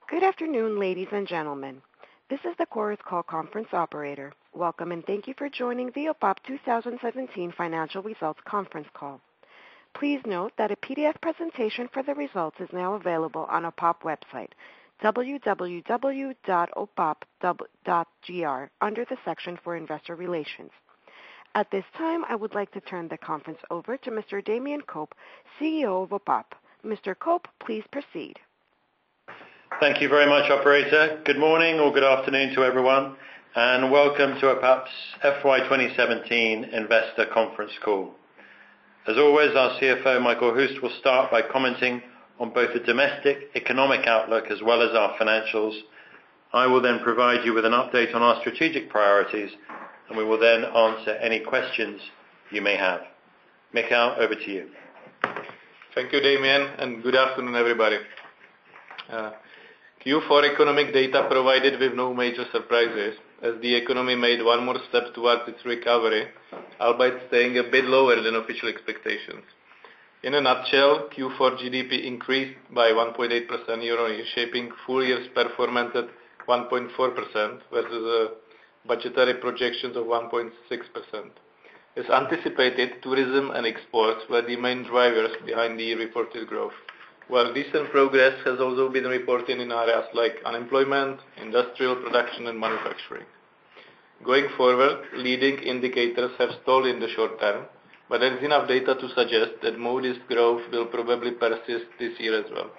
Good afternoon, ladies and gentlemen. This is the Chorus Call conference operator. Welcome and thank you for joining the OPAP 2017 financial results conference call. Please note that a PDF presentation for the results is now available on OPAP website, www.opap.gr, under the section for Investor Relations. At this time, I would like to turn the conference over to Mr. Damien Koop, CEO of OPAP. Mr. Koop, please proceed. Thank you very much, operator. Good morning or good afternoon to everyone, and welcome to OPAP's FY 2017 Investor Conference Call. As always, our CFO, Michael Hoost, will start by commenting on both the domestic economic outlook as well as our financials. I will then provide you with an update on our strategic priorities, and we will then answer any questions you may have. Michael, over to you. Thank you, Damien, and good afternoon, everybody. Q4 economic data provided with no major surprises, as the economy made one more step towards its recovery, albeit staying a bit lower than official expectations. In a nutshell, Q4 GDP increased by 1.8% year-on-year, shaping full year's performance at 1.4% versus a budgetary projections of 1.6%. As anticipated, tourism and exports were the main drivers behind the reported growth, while decent progress has also been reported in areas like unemployment, industrial production and manufacturing. Going forward, leading indicators have stalled in the short term, but there is enough data to suggest that modest growth will probably persist this year as well.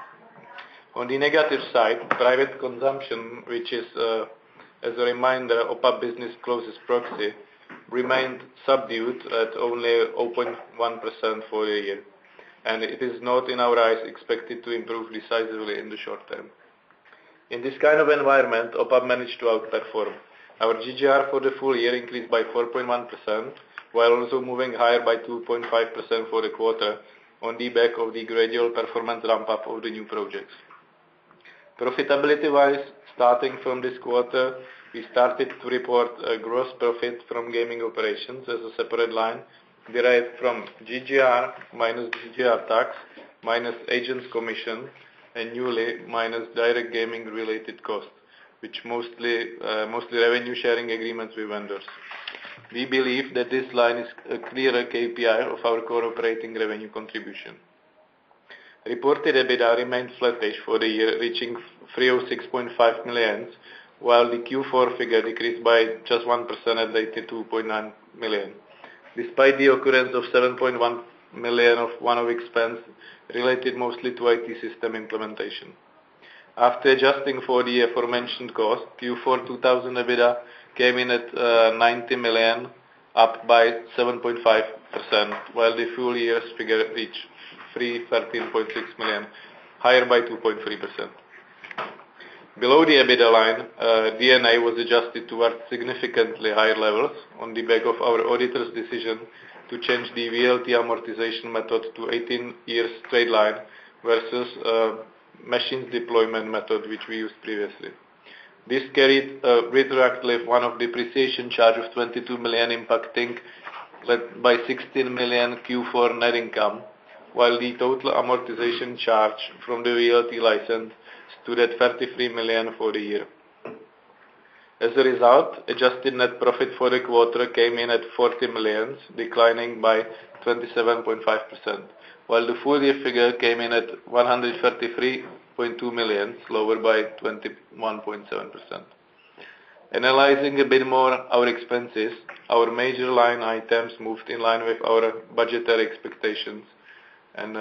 On the negative side, private consumption, which is, as a reminder, OPAP business closest proxy, remained subdued at only 0.1% for the year, and it is not, in our eyes, expected to improve decisively in the short term. In this kind of environment, OPAP managed to outperform. Our GGR for the full year increased by 4.1%, while also moving higher by 2.5% for the quarter, on the back of the gradual performance ramp-up of the new projects. Profitability-wise, starting from this quarter, we started to report a gross profit from gaming operations as a separate line, derived from GGR minus GGR tax, minus agents commission, and newly minus direct gaming related costs, which mostly revenue sharing agreements with vendors. We believe that this line is a clearer KPI of our core operating revenue contribution. Reported EBITDA remained flattish for the year, reaching 306.5 million, while the Q4 figure decreased by just 1% at 82.9 million. Despite the occurrence of 7.1 million of one-off expense related mostly to IT system implementation. After adjusting for the aforementioned cost, Q4 2000 EBITDA came in at 90 million, up by 7.5%, while the full year's figure reached 313.6 million, higher by 2.3%. Below the EBITDA line, D&A was adjusted towards significantly higher levels on the back of our auditor's decision to change the VLT amortization method to 18 years straight line versus machines deployment method which we used previously. This carried a retroactive one-off depreciation charge of 22 million impacting by 16 million Q4 net income, while the total amortization charge from the VLT license stood at 33 million for the year. As a result, adjusted net profit for the quarter came in at 40 million, declining by 27.5%, while the full year figure came in at 133.2 million, lower by 21.7%. Analyzing a bit more our expenses, our major line items moved in line with our budgetary expectations and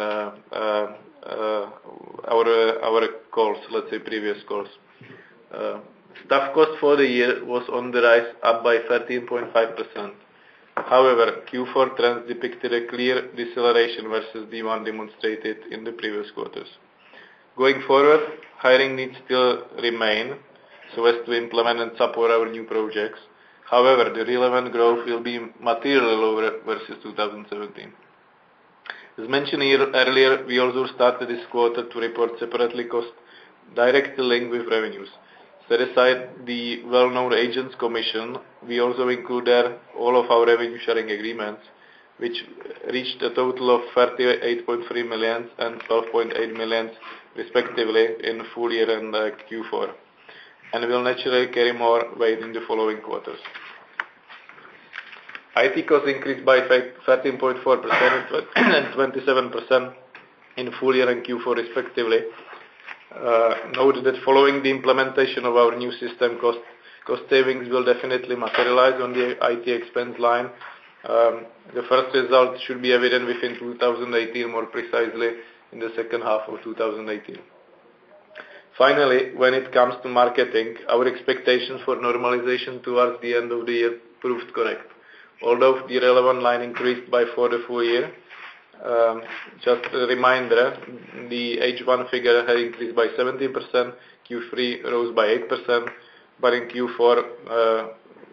our calls, let's say previous calls. Staff cost for the year was on the rise, up by 13.5%. However, Q4 trends depicted a clear deceleration versus the one demonstrated in the previous quarters. Going forward, hiring needs still remain so as to implement and support our new projects. However, the relevant growth will be materially lower versus 2017. As mentioned earlier, we also started this quarter to report separately costs directly linked with revenues. Set aside the well-known agents commission, we also include there all of our revenue sharing agreements, which reached a total of 38.3 million and 12.8 million respectively, in full year and Q4, and will naturally carry more weight in the following quarters. IT costs increased by 13.4% and 27% in full year and Q4 respectively. Note that following the implementation of our new system, cost savings will definitely materialize on the IT expense line. The first result should be evident within 2018, more precisely in the second half of 2018. Finally, when it comes to marketing, our expectations for normalization towards the end of the year proved correct. Although the relevant line increased for the full year, just a reminder, the H1 figure had increased by 17%, Q3 rose by 8%, but in Q4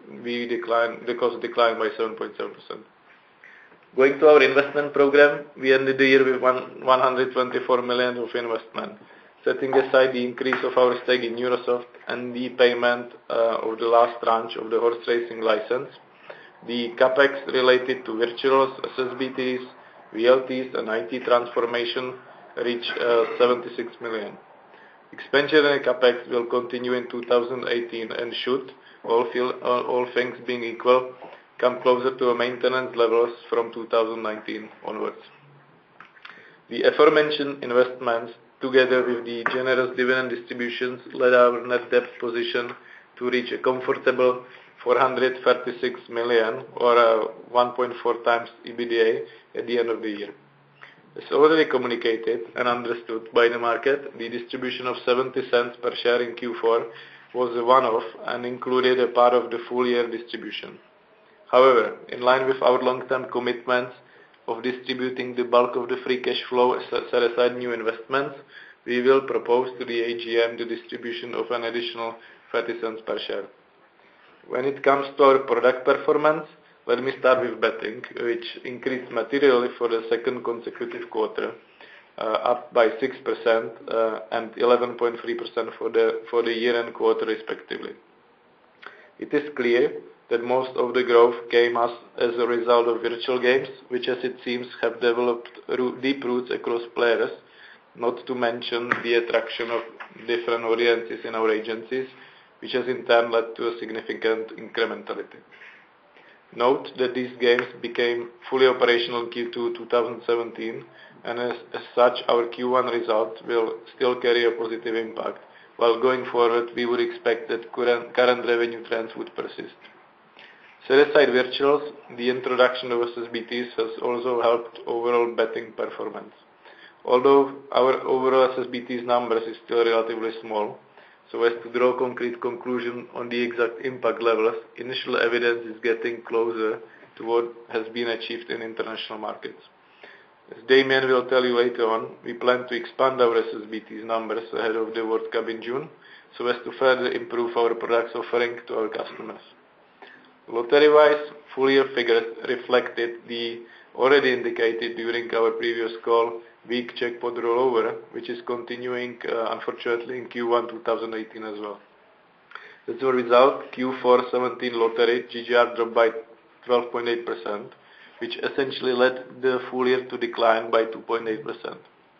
the cost declined by 7.7%. Going to our investment program, we ended the year with 124 million of investment. Setting aside the increase of our stake in Eurosoft and the payment of the last tranche of the horse racing license, the capex related to virtuals, SSBTs, VLTs and IT transformation reached 76 million. Expansionary capex will continue in 2018 and should, all things being equal, come closer to maintenance levels from 2019 onwards. The aforementioned investments, together with the generous dividend distributions, led our net debt position to reach a comfortable 436 million or 1.4 times EBITDA at the end of the year. As already communicated and understood by the market, the distribution of 70 cents per share in Q4 was a one-off and included a part of the full year distribution. However, in line with our long-term commitments of distributing the bulk of the free cash flow set aside new investments, we will propose to the AGM the distribution of an additional 30 cents per share. When it comes to our product performance, let me start with betting, which increased materially for the second consecutive quarter, up by 6% and 11.3% for the year and quarter respectively. It is clear that most of the growth came as a result of virtual games, which as it seems have developed deep roots across players, not to mention the attraction of different audiences in our agencies, which has in turn led to a significant incrementality. Note that these games became fully operational in Q2 2017, and as such our Q1 results will still carry a positive impact, while going forward we would expect that current revenue trends would persist. Set aside virtuals, the introduction of SSBTs has also helped overall betting performance. Although our overall SSBTs numbers is still relatively small, so as to draw concrete conclusion on the exact impact levels, initial evidence is getting closer to what has been achieved in international markets. As Damien will tell you later on, we plan to expand our SSBTs numbers ahead of the World Cup in June, so as to further improve our products offering to our customers. Lottery-wise, full year figures reflected the already indicated during our previous call weak jackpot rollover, which is continuing unfortunately in Q1 2018 as well. As a result, Q4 17 lottery GGR dropped by 12.8%, which essentially led the full year to decline by 2.8%.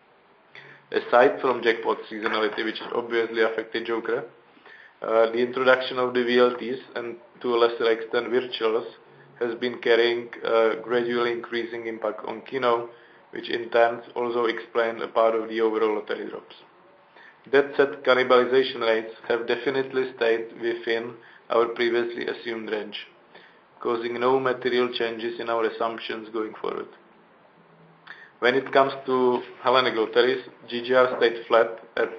Aside from jackpot seasonality, which obviously affected Joker, the introduction of the VLTs and to a lesser extent virtuals has been carrying gradually increasing impact on Kino, which in turn also explained a part of the overall lottery drops. That said, cannibalization rates have definitely stayed within our previously assumed range, causing no material changes in our assumptions going forward. When it comes to Hellenic Lotteries, GGR stayed flat at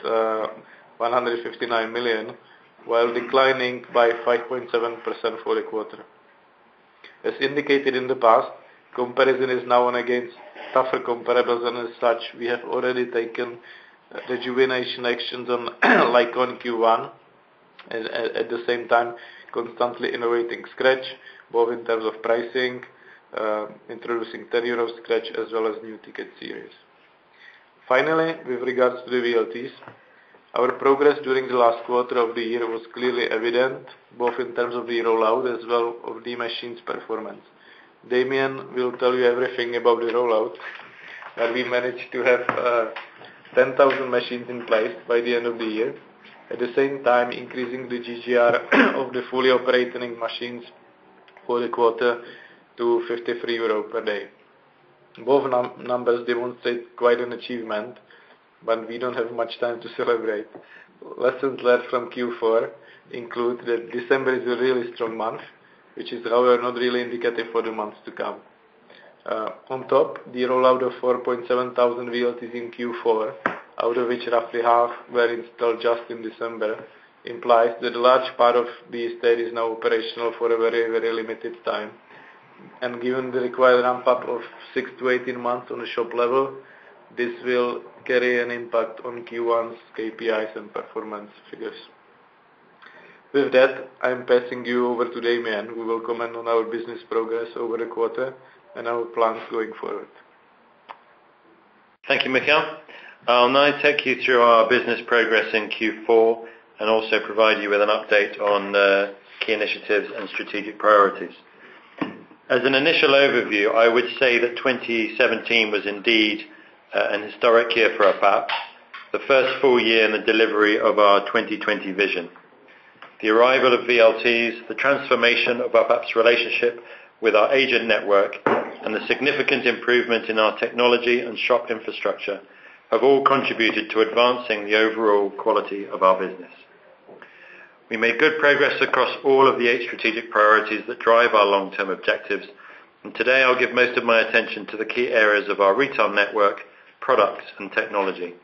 159 million, while declining by 5.7% for the quarter. As indicated in the past, comparison is now on against tougher comparables, and as such we have already taken rejuvenation actions on like on Q1, and at the same time constantly innovating Scratch, both in terms of pricing, introducing 10 euro Scratch as well as new ticket series. Finally, with regards to the VLTs, our progress during the last quarter of the year was clearly evident, both in terms of the rollout as well of the machine's performance. Damien will tell you everything about the rollout, but we managed to have 10,000 machines in place by the end of the year, at the same time increasing the GGR of the fully operating machines for the quarter to 53 euro per day. Both numbers demonstrate quite an achievement, but we don't have much time to celebrate. Lessons learned from Q4 include that December is a really strong month, which is however not really indicative for the months to come. On top, the rollout of 4,700 VLTs in Q4, out of which roughly half were installed just in December, implies that a large part of the estate is now operational for a very, very limited time. And given the required ramp-up of 6 to 18 months on the shop level, this will carry an impact on Q1's KPIs and performance figures. With that, I am passing you over to Damien, who will comment on our business progress over the quarter and our plans going forward. Thank you, Michal. I'll now take you through our business progress in Q4 and also provide you with an update on key initiatives and strategic priorities. As an initial overview, I would say that 2017 was indeed an historic year for OPAP, the first full year in the delivery of our 2020 vision. The arrival of VLTs, the transformation of OPAP's relationship with our agent network, and the significant improvement in our technology and shop infrastructure have all contributed to advancing the overall quality of our business. We made good progress across all of the 8 strategic priorities that drive our long-term objectives, and today I'll give most of my attention to the key areas of our retail network, products and technology.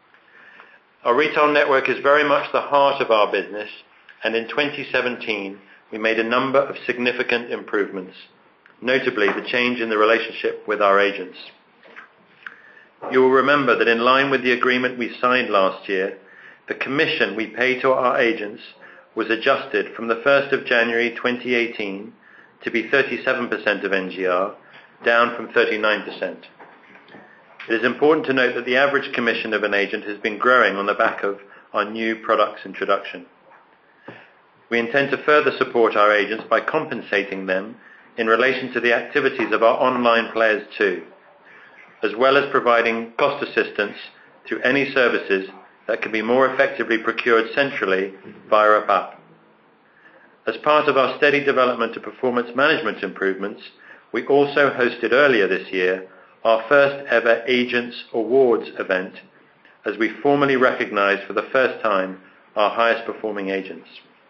Our retail network is very much the heart of our business, and in 2017 we made a number of significant improvements, notably the change in the relationship with our agents. You will remember that in line with the agreement we signed last year, the commission we pay to our agents was adjusted from the 1st of January 2018 to be 37% of NGR, down from 39%. It is important to note that the average commission of an agent has been growing on the back of our new products introduction. We intend to further support our agents by compensating them in relation to the activities of our online players too, as well as providing cost assistance through any services that can be more effectively procured centrally via OPAP. As part of our steady development of performance management improvements, we also hosted earlier this year our first ever Agents Awards event, as we formally recognized for the first time our highest performing agents.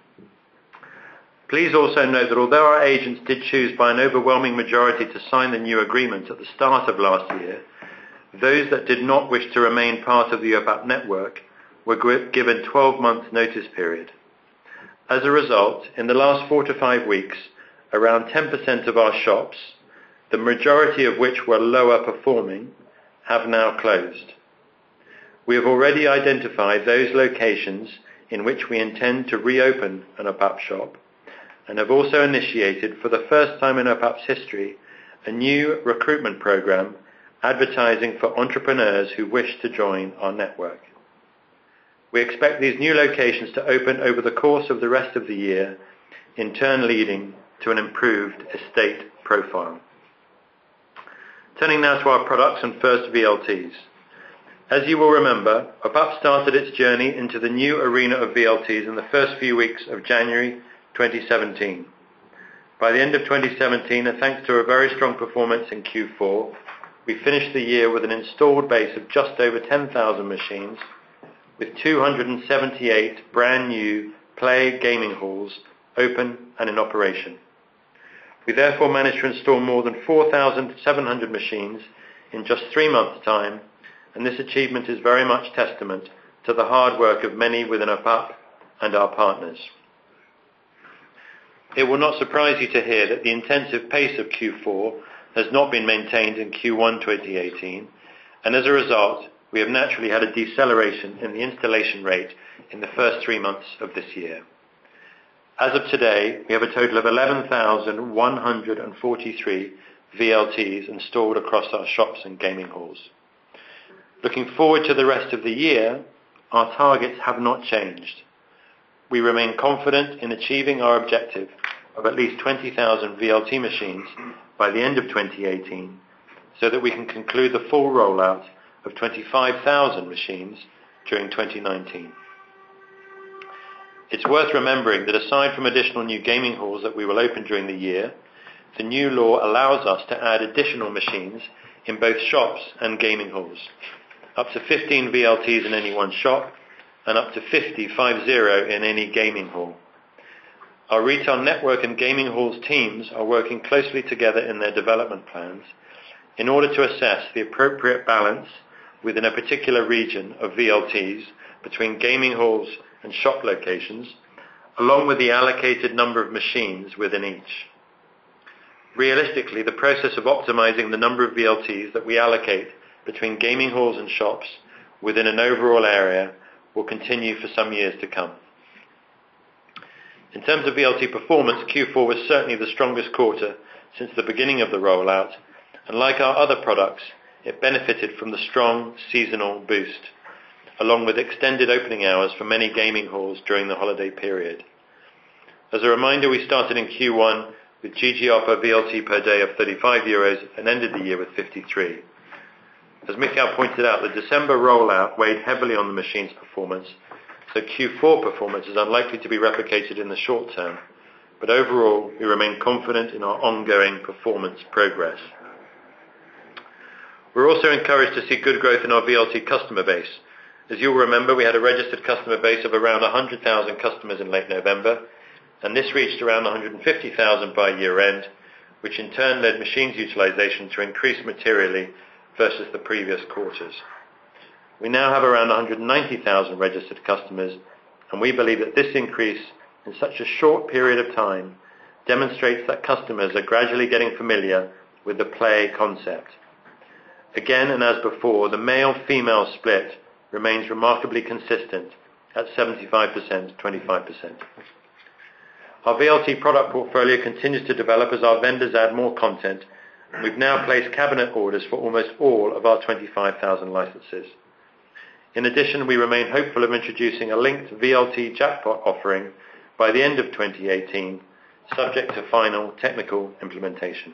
Please also note that although our agents did choose by an overwhelming majority to sign the new agreement at the start of last year, those that did not wish to remain part of the OPAP network were given 12-month notice period. As a result, in the last 4 to 5 weeks, around 10% of our shops, the majority of which were lower performing, have now closed. We have already identified those locations in which we intend to reopen an OPAP shop, and have also initiated for the first time in OPAP's history a new recruitment program advertising for entrepreneurs who wish to join our network. We expect these new locations to open over the course of the rest of the year, in turn leading to an improved estate profile. Turning now to our products and first VLTs. As you will remember, OPAP started its journey into the new arena of VLTs in the first few weeks of January 2017. By the end of 2017, and thanks to a very strong performance in Q4, we finished the year with an installed base of just over 10,000 machines, with 278 brand new Play gaming halls open and in operation. We therefore managed to install more than 4,700 machines in just 3 months' time, and this achievement is very much testament to the hard work of many within OPAP and our partners. It will not surprise you to hear that the intensive pace of Q4 has not been maintained in Q1 2018, and as a result, we have naturally had a deceleration in the installation rate in the first 3 months of this year. As of today, we have a total of 11,143 VLTs installed across our shops and gaming halls. Looking forward to the rest of the year, our targets have not changed. We remain confident in achieving our objective of at least 20,000 VLT machines by the end of 2018, so that we can conclude the full rollout of 25,000 machines during 2019. It's worth remembering that aside from additional new gaming halls that we will open during the year, the new law allows us to add additional machines in both shops and gaming halls, up to 15 VLTs in any one shop and up to 50 in any gaming hall. Our retail network and gaming halls teams are working closely together in their development plans in order to assess the appropriate balance within a particular region of VLTs between gaming halls and shop locations, along with the allocated number of machines within each. Realistically, the process of optimizing the number of VLTs that we allocate between gaming halls and shops within an overall area will continue for some years to come. In terms of VLT performance, Q4 was certainly the strongest quarter since the beginning of the rollout, and like our other products, it benefited from the strong seasonal boost, along with extended opening hours for many gaming halls during the holiday period. As a reminder, we started in Q1 with GGR per VLT per day of €35 and ended the year with 53. As Mikhail pointed out, the December rollout weighed heavily on the machine's performance, so Q4 performance is unlikely to be replicated in the short term, but overall we remain confident in our ongoing performance progress. We're also encouraged to see good growth in our VLT customer base. As you'll remember, we had a registered customer base of around 100,000 customers in late November, and this reached around 150,000 by year end, which in turn led machines utilization to increase materially versus the previous quarters. We now have around 190,000 registered customers, and we believe that this increase in such a short period of time demonstrates that customers are gradually getting familiar with the play concept. Again, and as before, the male-female split remains remarkably consistent at 75%-25%. Our VLT product portfolio continues to develop as our vendors add more content, and we've now placed cabinet orders for almost all of our 25,000 licenses. In addition, we remain hopeful of introducing a linked VLT jackpot offering by the end of 2018, subject to final technical implementation.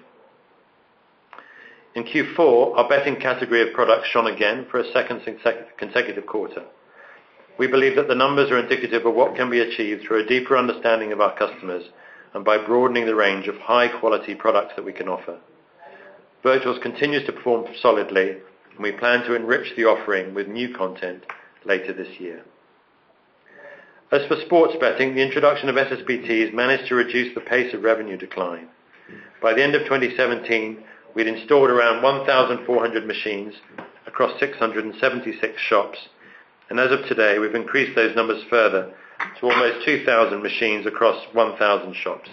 In Q4, our betting category of products shone again for a second consecutive quarter. We believe that the numbers are indicative of what can be achieved through a deeper understanding of our customers and by broadening the range of high-quality products that we can offer. Virtuals continues to perform solidly, and we plan to enrich the offering with new content later this year. As for sports betting, the introduction of SSBTs managed to reduce the pace of revenue decline. By the end of 2017, we'd installed around 1,400 machines across 676 shops, and as of today, we've increased those numbers further to almost 2,000 machines across 1,000 shops.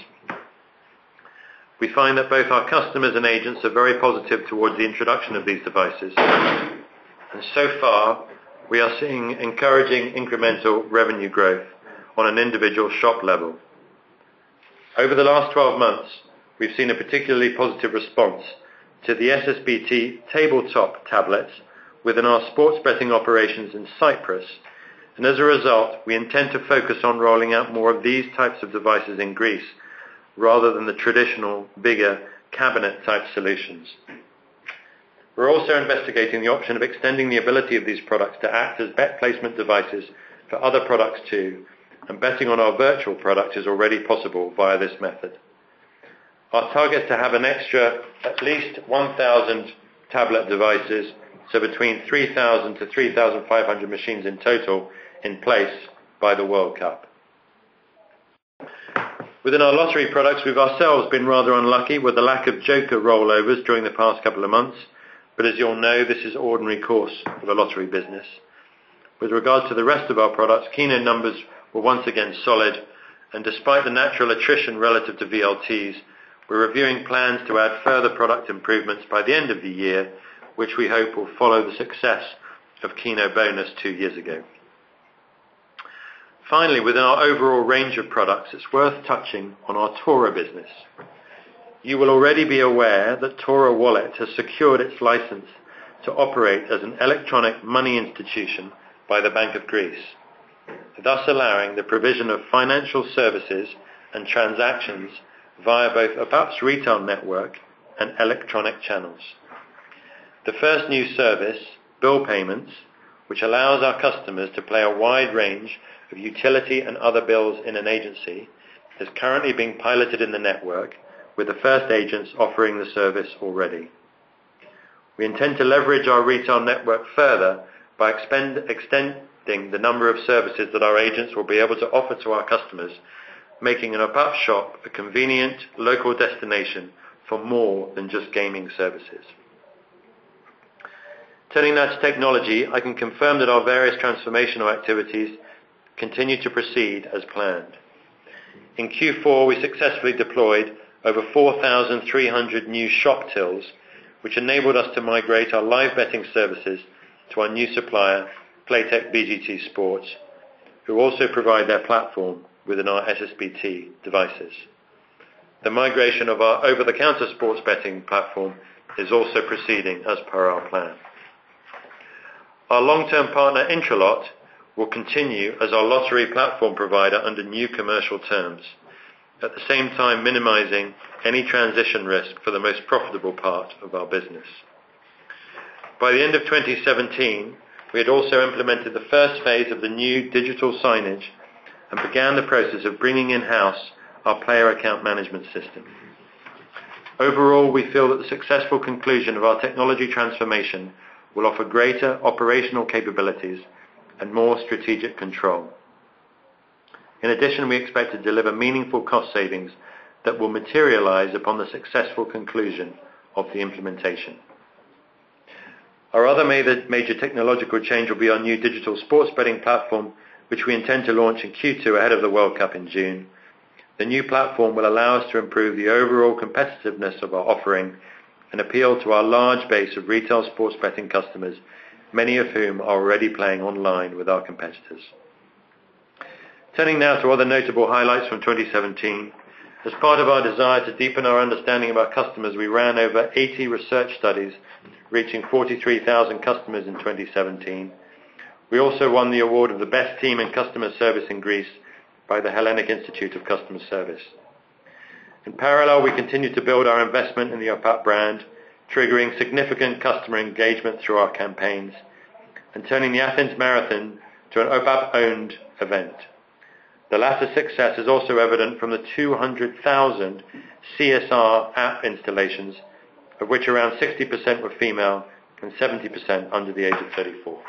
We find that both our customers and agents are very positive towards the introduction of these devices, and so far we are seeing encouraging incremental revenue growth on an individual shop level. Over the last 12 months, we've seen a particularly positive response to the SSBT tabletop tablets within our sports betting operations in Cyprus, and as a result, we intend to focus on rolling out more of these types of devices in Greece, rather than the traditional, bigger, cabinet-type solutions. We're also investigating the option of extending the ability of these products to act as bet placement devices for other products too, and betting on our virtual product is already possible via this method. Our target is to have an extra at least 1,000 tablet devices, so between 3,000 to 3,500 machines in total, in place by the World Cup. Within our lottery products, we've ourselves been rather unlucky with the lack of joker rollovers during the past couple of months, but as you'll know, this is ordinary course of a lottery business. With regard to the rest of our products, Keno numbers were once again solid, and despite the natural attrition relative to VLTs, we're reviewing plans to add further product improvements by the end of the year, which we hope will follow the success of Keno Bonus 2 years ago. Finally, within our overall range of products, it's worth touching on our Tora business. You will already be aware that Tora Wallet has secured its license to operate as an electronic money institution by the Bank of Greece, thus allowing the provision of financial services and transactions via both OPAP's retail network and electronic channels. The first new service, bill payments, which allows our customers to pay a wide range of utility and other bills in an agency, is currently being piloted in the network, with the first agents offering the service already. We intend to leverage our retail network further by extending the number of services that our agents will be able to offer to our customers, making an OPAP shop a convenient local destination for more than just gaming services. Turning now to technology, I can confirm that our various transformational activities continue to proceed as planned. In Q4, we successfully deployed over 4,300 new shop tills, which enabled us to migrate our live betting services to our new supplier, Playtech BGT Sports, who also provide their platform within our SSBT devices. The migration of our over-the-counter sports betting platform is also proceeding as per our plan. Our long-term partner Intralot will continue as our lottery platform provider under new commercial terms, at the same time minimizing any transition risk for the most profitable part of our business. By the end of 2017, we had also implemented the first phase of the new digital signage and began the process of bringing in-house our player account management system. Overall, we feel that the successful conclusion of our technology transformation will offer greater operational capabilities and more strategic control. In addition, we expect to deliver meaningful cost savings that will materialize upon the successful conclusion of the implementation. Our other major technological change will be our new digital sports betting platform, which we intend to launch in Q2 ahead of the World Cup in June. The new platform will allow us to improve the overall competitiveness of our offering and appeal to our large base of retail sports betting customers, many of whom are already playing online with our competitors. Turning now to other notable highlights from 2017. As part of our desire to deepen our understanding of our customers, we ran over 80 research studies, reaching 43,000 customers in 2017. We also won the award of the best team in customer service in Greece by the Hellenic Institute of Customer Service. In parallel, we continue to build our investment in the OPAP brand, triggering significant customer engagement through our campaigns and turning the Athens Marathon to an OPAP-owned event. The latter success is also evident from the 200,000 CSR app installations, of which around 60% were female and 70% under the age of 34.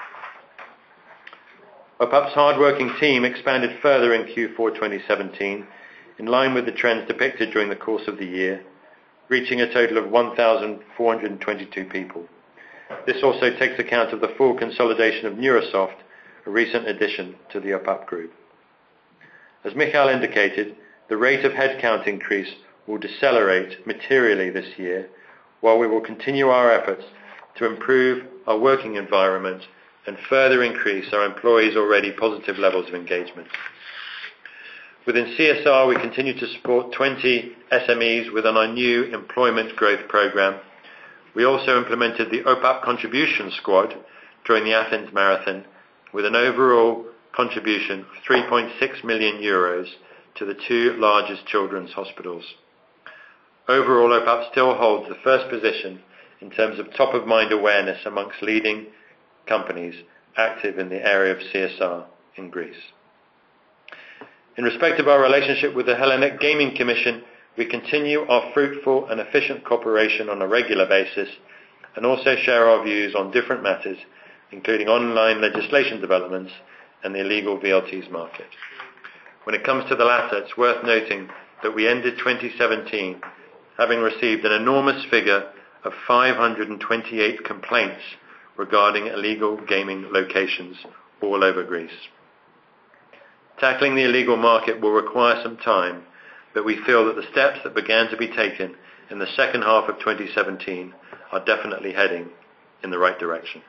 OPAP's hard-working team expanded further in Q4 2017, in line with the trends depicted during the course of the year, reaching a total of 1,422 people. This also takes account of the full consolidation of Neurasoft, a recent addition to the OPAP group. As Michal indicated, the rate of headcount increase will decelerate materially this year, while we will continue our efforts to improve our working environment and further increase our employees' already positive levels of engagement. Within CSR, we continue to support 20 SMEs within our new employment growth program. We also implemented the OPAP Contribution Squad during the Athens Marathon, with an overall contribution of 3.6 million euros to the two largest children's hospitals. Overall, OPAP still holds the first position in terms of top-of-mind awareness amongst leading companies active in the area of CSR in Greece. In respect of our relationship with the Hellenic Gaming Commission, we continue our fruitful and efficient cooperation on a regular basis and also share our views on different matters, including online legislation developments and the illegal VLTs market. When it comes to the latter, it's worth noting that we ended 2017 having received an enormous figure of 528 complaints regarding illegal gaming locations all over Greece. Tackling the illegal market will require some time, but we feel that the steps that began to be taken in the second half of 2017 are definitely heading in the right direction.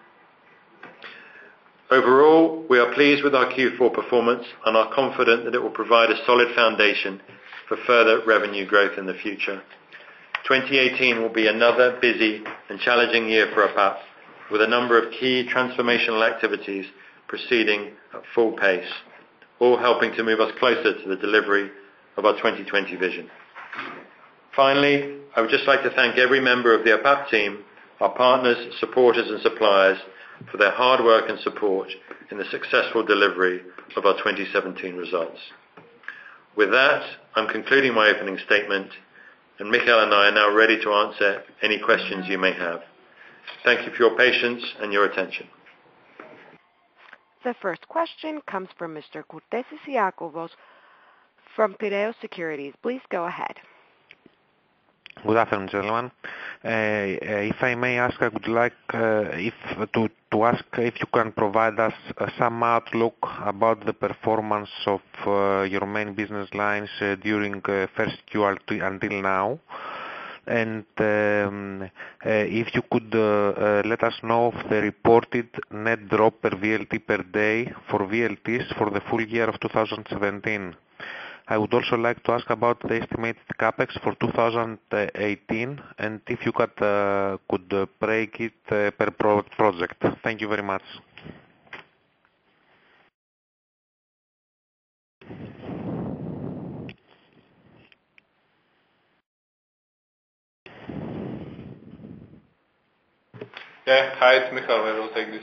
Overall, we are pleased with our Q4 performance and are confident that it will provide a solid foundation for further revenue growth in the future. 2018 will be another busy and challenging year for OPAP, with a number of key transformational activities proceeding at full pace, all helping to move us closer to the delivery of our 2020 vision. Finally, I would just like to thank every member of the OPAP team, our partners, supporters and suppliers for their hard work and support in the successful delivery of our 2017 results. With that, I'm concluding my opening statement, and Michael and I are now ready to answer any questions you may have. Thank you for your patience and your attention. The first question comes from Mr. Kourtesis Iakovos from Piraeus Securities. Please go ahead. Good afternoon, gentlemen. If I may ask, I would like to ask if you can provide us some outlook about the performance of your main business lines during first Q until now. And if you could let us know of the reported net drop per VLT per day for VLTs for the full year of 2017. I would also like to ask about the estimated capex for 2018 and if you could break it per project. Thank you very much. Yeah, hi, it's Michal. I will take this.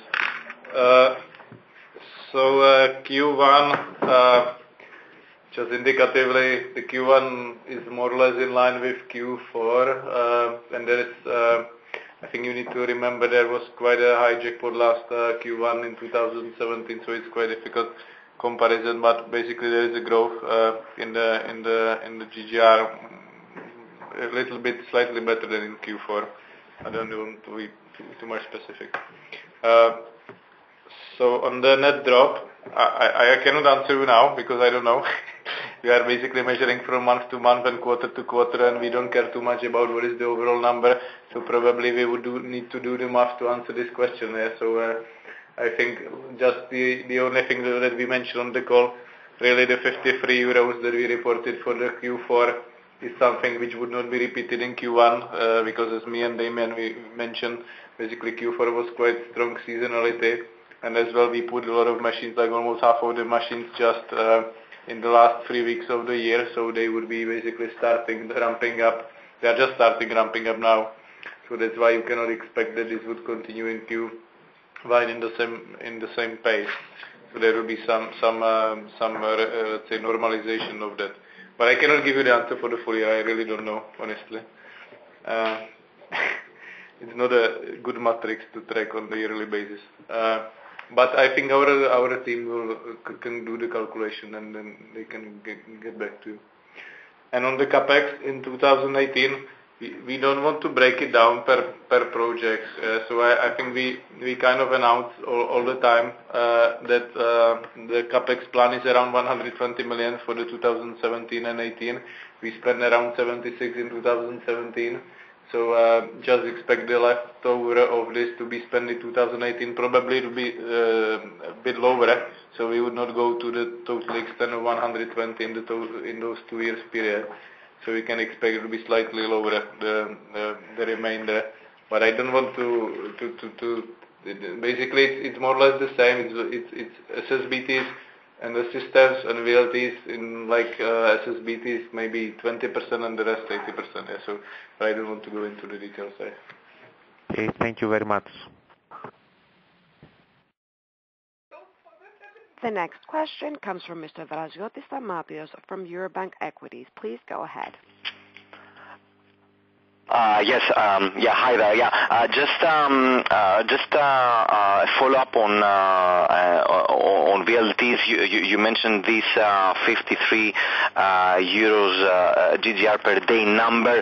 Q1, just indicatively, the Q1 is more or less in line with Q4, and there is, I think you need to remember there was quite a high jackpot last Q1 in 2017, so it's quite a difficult comparison. But basically, there is a growth in the GGR, a little bit slightly better than in Q4. I don't want to be too much specific. So on the net drop, I cannot answer you now because I don't know. We are basically measuring from month to month and quarter to quarter, and we don't care too much about what is the overall number. So probably we would need to do the math to answer this question. Yeah? So I think just the only thing that we mentioned on the call, really the 53 euros that we reported for the Q4 is something which would not be repeated in Q1 because as me and Damien we mentioned, basically Q4 was quite strong seasonality, and as well we put a lot of machines, like almost half of the machines just in the last 3 weeks of the year, so they would be basically starting ramping up. They are just starting ramping up now, so that's why you cannot expect that this would continue in Q1 in the same pace. So there will be some let's say normalization of that. But I cannot give you the answer for the full year. I really don't know, honestly. It's not a good matrix to track on the yearly basis. But I think our team can do the calculation and then they can get back to you. And on the capex in 2018, we don't want to break it down per projects. So I think we kind of announce all the time that the capex plan is around 120 million for the 2017 and 18. We spent around 76 in 2017. So just expect the leftover of this to be spent in 2018. Probably it will be a bit lower. So we would not go to the total extent of 120 in those 2 years period. So we can expect it to be slightly lower, the remainder. But I don't want to basically it's more or less the same. It's SSBTs and the systems and VLTs in like SSBTs maybe 20% and the rest 80%. Yeah. So I don't want to go into the details there. Okay, thank you very much. The next question comes from Mr. Draziotis Stamatios from Eurobank Equities. Please go ahead. Yes. Hi there. Just a follow up on VLTs. You mentioned this 53 euros GGR per day number.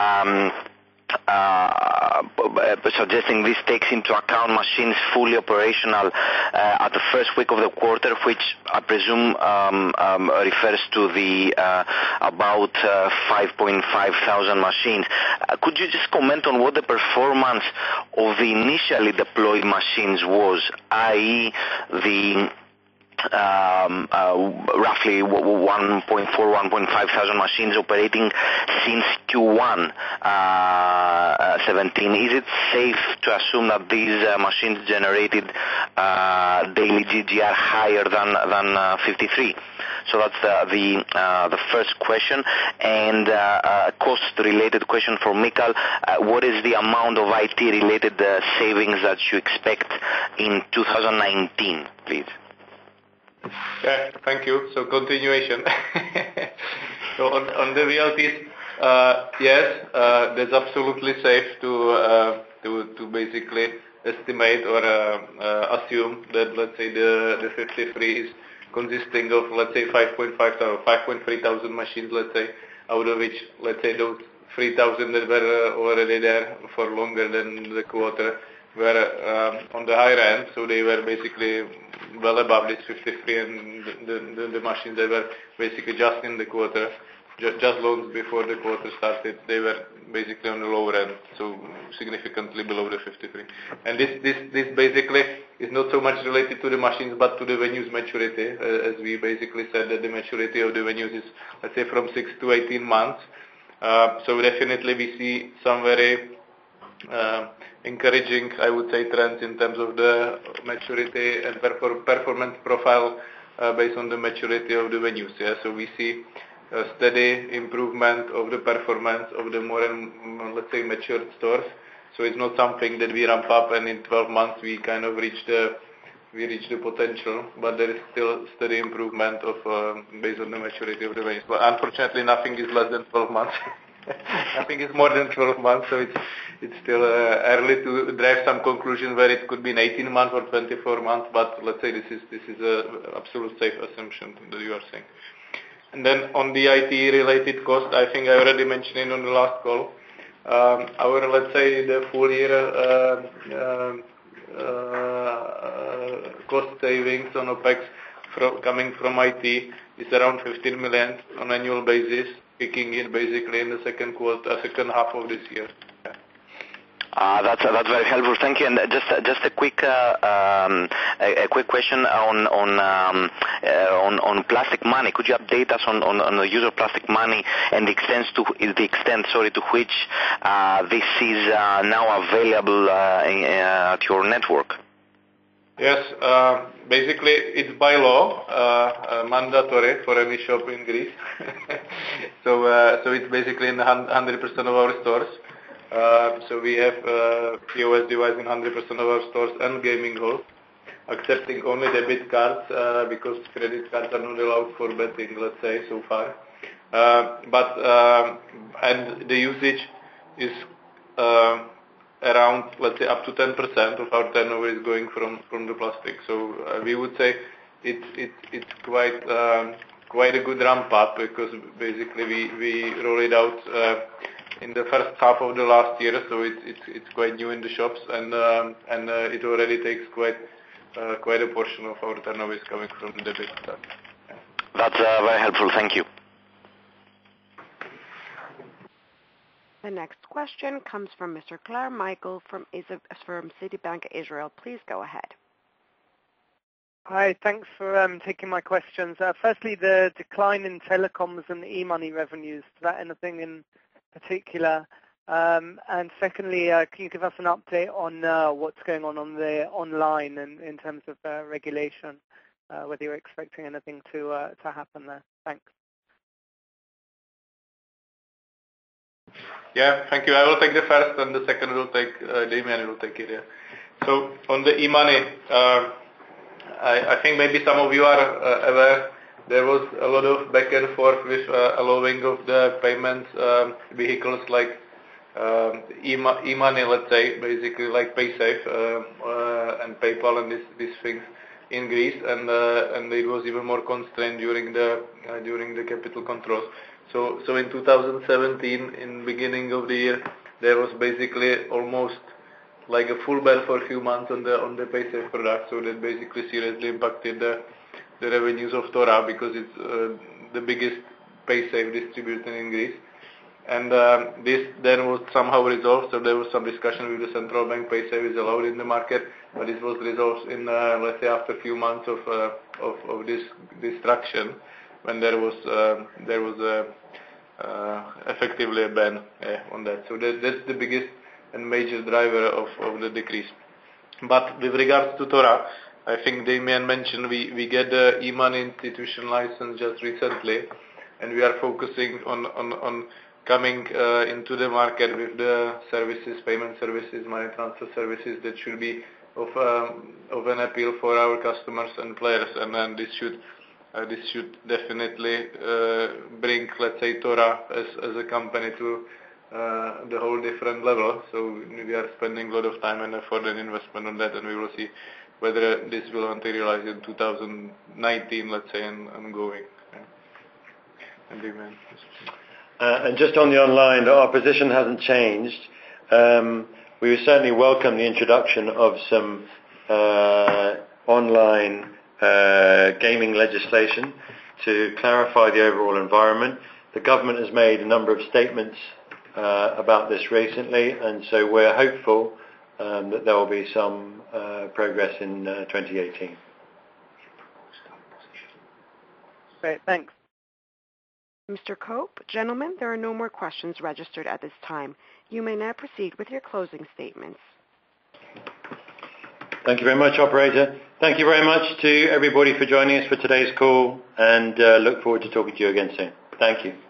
Suggesting this takes into account machines fully operational at the first week of the quarter, which I presume refers to the about 5,500 machines. Could you just comment on what the performance of the initially deployed machines was, i.e. the roughly 1.5 thousand machines operating since Q1 17. Is it safe to assume that these machines generated daily GGR higher than 53? So that's the first question. And a cost-related question for Mikhail. What is the amount of IT-related savings that you expect in 2019, please? Yeah, thank you. So continuation. So on the VLTs, yes, that's absolutely safe to basically estimate or assume that, let's say, the 53 is consisting of, let's say, 5.3 thousand machines, let's say, out of which, let's say, those 3,000 that were already there for longer than the quarter were on the higher end, so they were basically well above this 53, and the machines that were basically just in the quarter, just long before the quarter started, they were basically on the lower end, so significantly below the 53. And this basically is not so much related to the machines, but to the venues maturity, as we basically said that the maturity of the venues is, let's say, from 6 to 18 months. So definitely we see some very encouraging, I would say, trends in terms of the maturity and performance profile based on the maturity of the venues. Yeah? So we see a steady improvement of the performance of the more and, let's say, matured stores. So it's not something that we ramp up and in 12 months we kind of reach the potential, but there is still steady improvement of based on the maturity of the venues. But unfortunately, nothing is less than 12 months. Nothing is more than 12 months, so it's still early to drive some conclusion where it could be in 18 months or 24 months. But let's say this is a absolute safe assumption that you are saying. And then on the IT related cost, I think I already mentioned it on the last call. Our, let's say, the full year cost savings on OPEX coming from IT is around 15 million on annual basis, kicking in basically in the second half of this year. That's very helpful. Thank you. And just a quick question on plastic money. Could you update us on the use of plastic money and the extent to which this is now available at your network? Yes, basically it's by law mandatory for any shop in Greece. So it's basically in 100% of our stores. So we have POS device in 100% of our stores and gaming halls, accepting only debit cards because credit cards are not allowed for betting, let's say, so far. And the usage is around, let's say, up to 10% of our turnover is going from the plastic. So we would say it's quite a good ramp up, because basically we roll it out in the first half of the last year, so it's quite new in the shops, and it already takes quite a portion of our turnover is coming from the debit card. Yeah. That's very helpful. Thank you. The next question comes from Mr. Claire Michael from Citibank Israel. Please go ahead. Hi, thanks for taking my questions. Firstly, the decline in telecoms and e-money revenues, is that anything in particular? And secondly, can you give us an update on what's going on the online in terms of regulation, whether you're expecting anything to happen there? Thanks. Yeah, thank you. I will take the first, and the second will take Damian will take it. Yeah. So on the e-money, I think maybe some of you are aware there was a lot of back and forth with allowing of the payments vehicles like e-money, let's say, basically like PaySafe and PayPal and these things in Greece, and it was even more constrained during the capital controls. So in 2017, in beginning of the year, there was basically almost like a full ban for a few months on the PaySafe product. So that basically seriously impacted the revenues of Tora, because it's the biggest PaySafe distributor in Greece. And this then was somehow resolved. So there was some discussion with the central bank. PaySafe is allowed in the market, but it was resolved in let's say after a few months of this distraction, when there was effectively a ban on that. So that's the biggest and major driver of the decrease. But with regards to Tora, I think Damien mentioned we get the e-money institution license just recently, and we are focusing on coming into the market with the services, payment services, money transfer services that should be of an appeal for our customers and players, and then this should definitely bring, let's say, Tora as a company to the whole different level. So we are spending a lot of time and effort and investment on that, and we will see whether this will materialize in 2019, let's say, and going. And just on the online, our position hasn't changed. We would certainly welcome the introduction of some online gaming legislation to clarify the overall environment. The government has made a number of statements about this recently, and so we're hopeful that there will be some progress in 2018. Great, thanks. Mr. Cope, gentlemen, there are no more questions registered at this time. You may now proceed with your closing statements. Thank you very much, operator. Thank you very much to everybody for joining us for today's call, and look forward to talking to you again soon. Thank you.